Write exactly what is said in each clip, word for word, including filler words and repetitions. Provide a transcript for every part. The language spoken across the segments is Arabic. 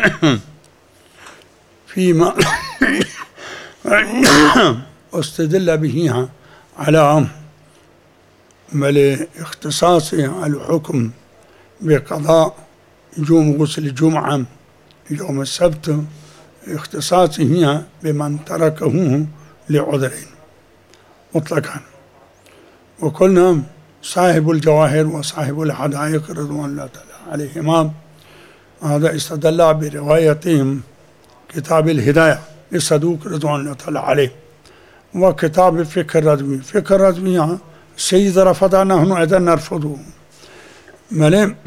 فيما استدل به على اختصاصه الحكم بقضاء يوم غسل الجمعة يوم السبت، اختصاصه بمن تركه لعذرين مطلقا. وقلنا صاحب الجواهر وصاحب الحدائق رضوان الله تعالى عليهما هذا استدل بروايتهم كتاب الهداية للصدوق رضوان الله تعالى عليه، وكتاب فقه الرضوي. فقه الرضوي السيد رفض، نحن أيضا نرفضه. ملي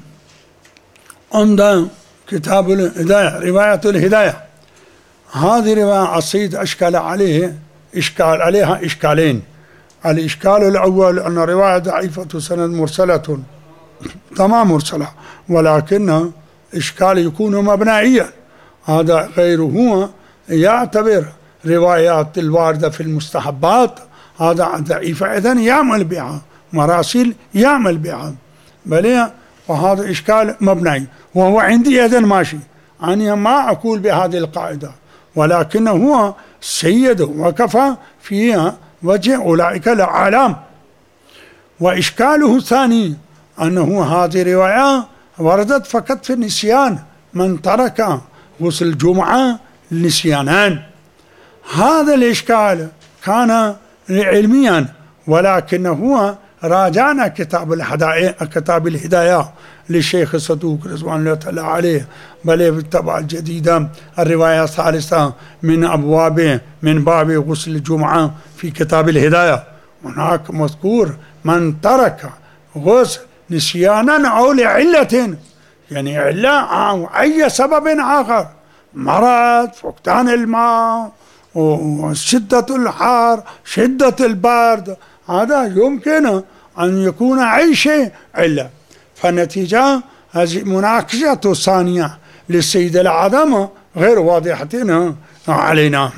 عند كتاب الهداية رواية الهداية، هذه رواية السيد أشكال عليه إشكال عليها إشكالين. الإشكال الأول أن رواية ضعيفة سند مرسلة، تمام مرسلة، ولكن إشكال يكون مبنائيا، هذا غيره يعتبر روايات الواردة في المستحبات هذا ضعيفة إذن يعمل بها، مراسيل يعمل بها، بل وهذا إشكال مبنائي، وهو عندي إذن ماشي. أنا ما أقول بهذه القاعدة، ولكن هو سيد وكفى في وجه أولئك الأعلام. وإشكاله الثاني أنه هذه رواية وردت فقط في النسيان، من ترك غسل الجمعة نسيانان. هذا الإشكال كان علميا، ولكن هو راجعنا كتاب الحدائق كتاب الهداية للشيخ الصدوق رضوان الله تعالى عليه، بل بالطبعة الجديدة الرواية الثالثة من أبواب من باب غسل الجمعة في كتاب الهداية، هناك مذكور من ترك غسل نسيانا أو لعلة، يعني علة أو أي سبب آخر، مرض، فقدان الماء، وشدة الحار، شدة البرد، هذا يمكن أن يكون أي شيء علة. فالنتيجة هذه مناقشة الثانية للسيد العدم غير واضحة علينا.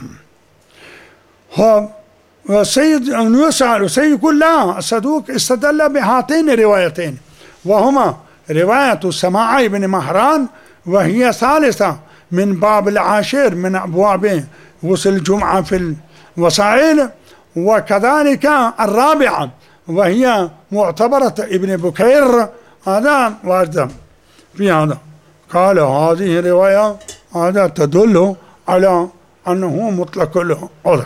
والسيد يسأل السيد يقول لا، الصدوق استدل بهاتين الروايتين، وهما رواية سماع بن مهران وهي ثالثة من باب العاشر من أبواب غسل الجمعة في الوسائل، وكذلك الرابعة وهي معتبرة ابن بكير، هذا وارد في هذا. قال هذه الرواية هذا تدل على أنه مطلق العذر،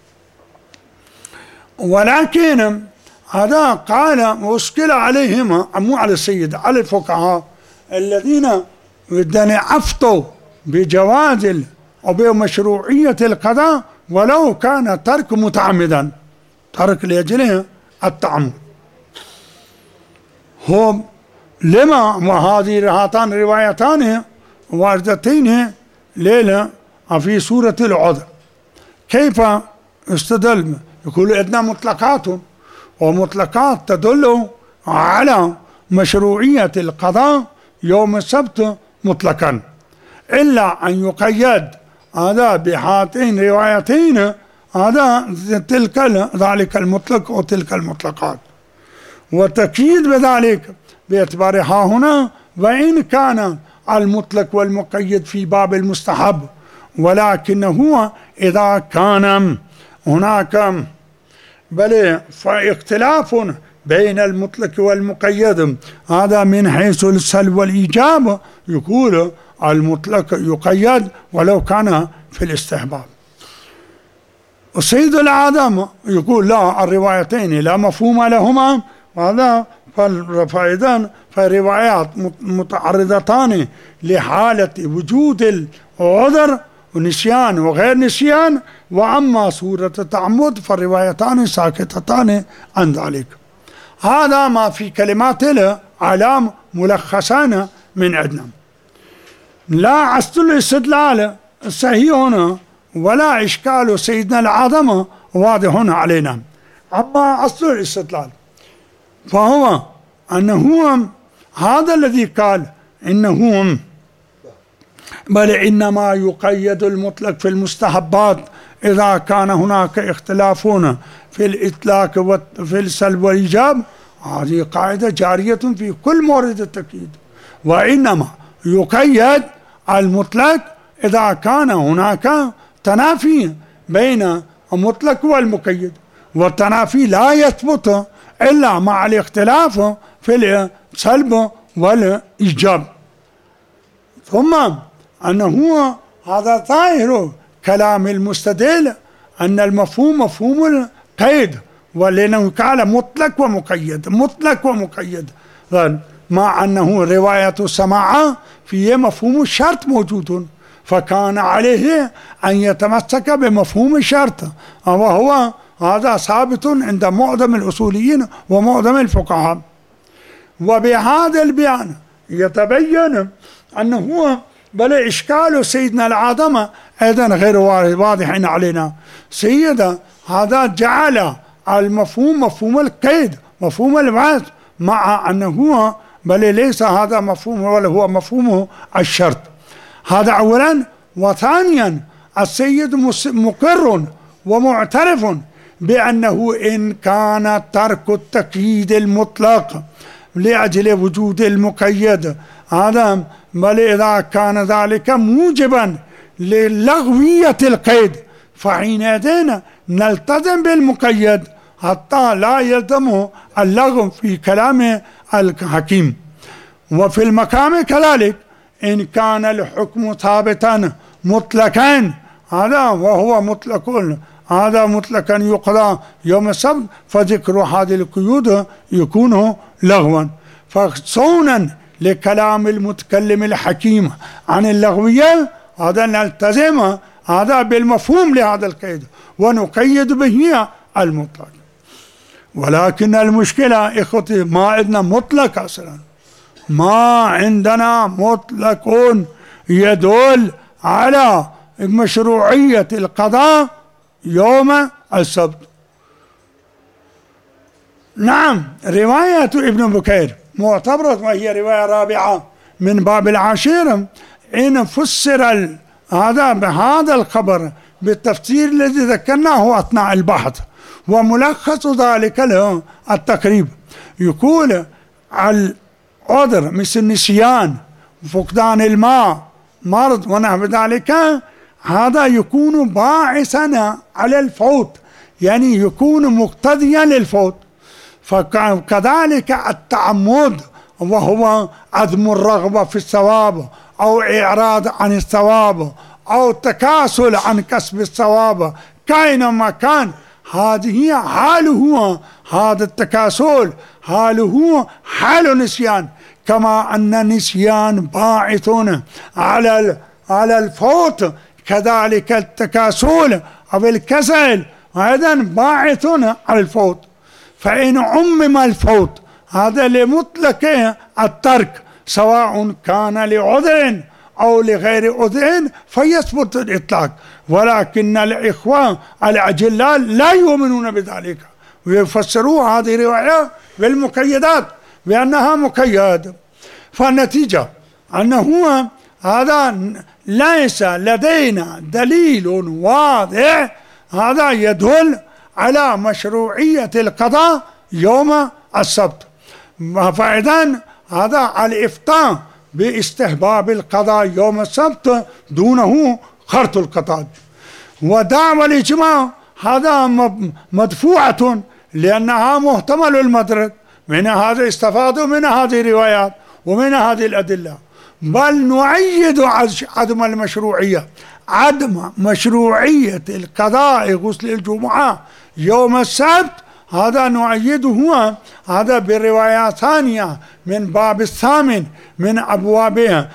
ولكن هذا قال مشكلة عليهم، مو على السيد، على الفقهاء الذين بدنا أفتوا بجواز أو بمشروعية القضاء ولو كان ترك متعمدا، ترك لأجله التعمد. هم لما وهذه هاتان روايتان واردتين ليلة في سورة العذر، كيف استدل؟ يقول عندنا مطلقات، ومطلقات تدل على مشروعية القضاء يوم السبت مطلقا، إلا أن يقيد هذا بهاتين روايتين، هذا تلك ذلك المطلق وتلك المطلقات. وتأكيد بذلك باعتبارها هنا، وإن كان المطلق والمقيد في باب المستحب، ولكن هو إذا كان هناك بل فاختلاف بين المطلق والمقيد، هذا من حيث السلب والإيجاب يقول المطلق يقيد ولو كان في الاستحباب. السيد العدم يقول لا، الروايتين لا مفهوم لهما، وهذا فإذا فالروايات متعرضتان لحالة وجود العذر ونسيان وغير نسيان، وأما صورة التعمد فالروايتان ساكتتان عن ذلك. هذا ما في كلمات العلام ملخصان من عندنا. لا أصل الاستدلال صحيح هنا ولا إشكال سيدنا العدم واضح علينا. أما أصل الاستدلال فهو أنه هذا الذي قال إنه بل إنما يقيد المطلق في المستحبات إذا كان هناك اختلافون في الإطلاق وفي السلب والإيجاب، هذه قاعدة جارية في كل مورد التقييد. وإنما يقيد المطلق إذا كان هناك تنافي بين المطلق والمقيد، والتنافي لا يثبت إلا مع الاختلاف في السلب والإيجاب. ثم أنه هذا ظاهر كلام المستدل أن المفهوم مفهوم القيد، ولأنه قال مطلق ومقيد مطلق ومقيد، مع أنه رواية السماع فيه مفهوم الشرط موجود، فكان عليه أن يتمسك بمفهوم الشرط، وهو هذا ثابت عند معظم الأصوليين ومعظم الفقهاء. وبهذا البيان يتبين أنه بل إشكال سيدنا العظمة أيضا غير واضح علينا. سيدنا هذا جعل المفهوم مفهوم القيد مفهوم البعث، مع أنه بل ليس هذا مفهوم ولا هو مفهوم الشرط. هذا أولا. وثانيا السيد مقر ومعترف بأنه إن كان ترك التقييد المطلق لأجل وجود المقيد هذا بل إذا كان ذلك موجبا للغوية القيد، فحينئذ نلتزم بالمقيد حتى لا يلزمه اللغو في كلام الحكيم. وفي المقام كذلك إن كان الحكم ثابتا مطلقا هذا وهو مطلق هذا مطلقا يقضى يوم السبت، فذكر هذه القيود يكون لغوا. فصونا لكلام المتكلم الحكيم عن اللغوية هذا نلتزم هذا بالمفهوم لهذا القيد ونقيد به المطلق. ولكن المشكلة إخوتي ما عندنا مطلق أصلا، ما عندنا مطلق يدل على مشروعية القضاء يوم السبت. نعم رواية ابن بكير معتبرة وهي رواية رابعة من باب العاشر، إن فسر هذا بهذا الخبر بالتفسير الذي ذكرناه أثناء البحث، وملخص ذلك له التقريب. يقول العذر مثل النسيان فقدان الماء مرض ونحو ذلك هذا يكون باعثا على الفوت، يعني يكون مقتضيا للفوت. فكذلك التعمد وهو عدم الرغبة في الثواب أو إعراض عن الثواب أو تكاسل عن كسب الثواب كائنما كان، هذه حاله هذا التكاسل حاله حال نسيان، كما أن النسيان باعث على على الفوت، كذلك التكاسل أو الكسل أيضا باعث على الفوت. فإن عمم الفوت هذا لمطلق الترك سواء كان لعذر أو لغير عذر فيثبت الإطلاق، ولكن الإخوة الأجلاء لا يؤمنون بذلك ويفسروا هذه الرواية بالمقيدات بأنها مقيد. فالنتيجة أنه هذا ليس لدينا دليل واضح هذا يدل على مشروعية القضاء يوم السبت. فإذن هذا الإفتاء باستحباب القضاء يوم السبت دونه خرط القضاء. ودعوى الإجماع هذا مدفوعة لأنها محتمل المدرك، من هذا استفادوا من هذه الروايات ومن هذه الأدلة. بل نؤيد عدم المشروعية عدم مشروعية القضاء غسل الجمعة يوم السبت، هذا نؤيده هذا بروايات ثانية من باب الثامن من أبواب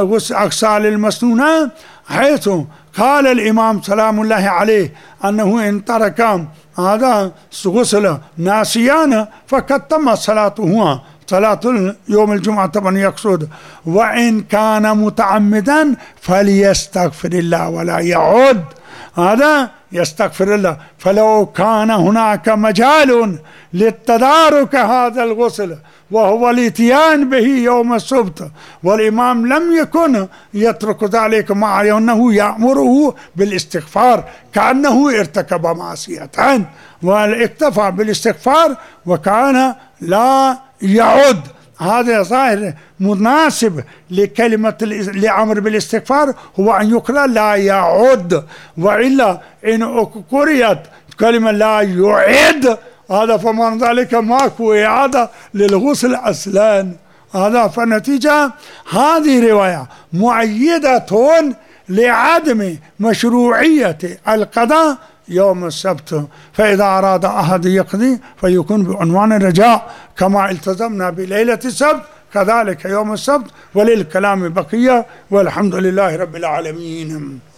غسل المسنونات، حيث قال الإمام سلام الله عليه أنه إن ترك هذا غسل ناسيان فقد تم صلاته صلاة يوم الجمعة طبعا يقصد، وإن كان متعمدا فليستغفر الله ولا يعود، هذا يستغفر الله. فلو كان هناك مجال للتدارك هذا الغسل وهو الاتيان به يوم السبت والإمام لم يكن يترك ذلك مع أنه يأمره بالاستغفار كأنه ارتكب معصية، واكتفى بالاستغفار وكان لا يعود هذا ظاهر مناسب لكلمة لأمر بالاستغفار، هو أن يقرأ لا يعد، وإلا إن قرأت كلمة لا يعد هذا فمن ذلك ماكو إعادة للغسل أصلا. هذا فالنتيجة هذه رواية مؤيدة لعدم مشروعية القضاء يوم السبت، فإذا أراد أحد يقضي فيكون بعنوان الرجاء كما التزمنا بليلة السبت كذلك يوم السبت، وللكلام بقية، والحمد لله رب العالمين.